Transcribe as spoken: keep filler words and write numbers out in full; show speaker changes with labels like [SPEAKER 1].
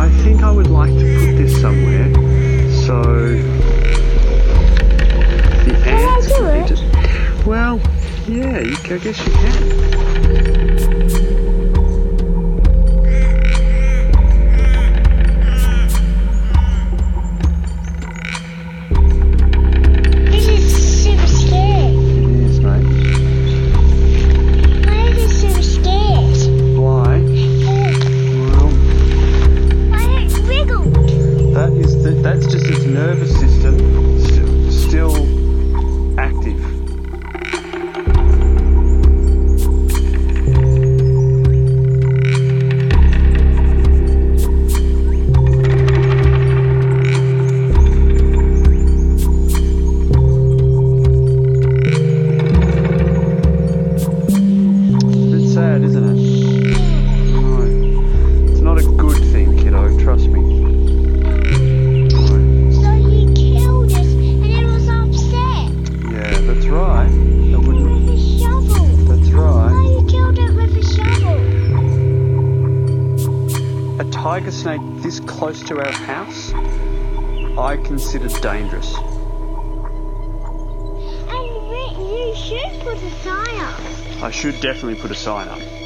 [SPEAKER 1] I think I would like to put this somewhere. So the
[SPEAKER 2] Can I
[SPEAKER 1] ants
[SPEAKER 2] do
[SPEAKER 1] can
[SPEAKER 2] it?
[SPEAKER 1] eat it. Well, yeah, you, I guess you can.
[SPEAKER 2] This is super scary.
[SPEAKER 1] It is, mate.
[SPEAKER 2] Why is it super scared?
[SPEAKER 1] Why?
[SPEAKER 2] Look,
[SPEAKER 1] Well,
[SPEAKER 2] why it wriggled?
[SPEAKER 1] that is the, that's just its nervous system st- still active. Bit sad, isn't it? No. It's not a good thing, kiddo, trust me. No.
[SPEAKER 2] So he killed it and it was upset.
[SPEAKER 1] Yeah, that's right. I wouldn't.
[SPEAKER 2] With a shovel.
[SPEAKER 1] That's right.
[SPEAKER 2] Why you killed it with a shovel?
[SPEAKER 1] A tiger snake this close to our house, I consider dangerous.
[SPEAKER 2] And we, you should put a sign up.
[SPEAKER 1] I should definitely put a sign up.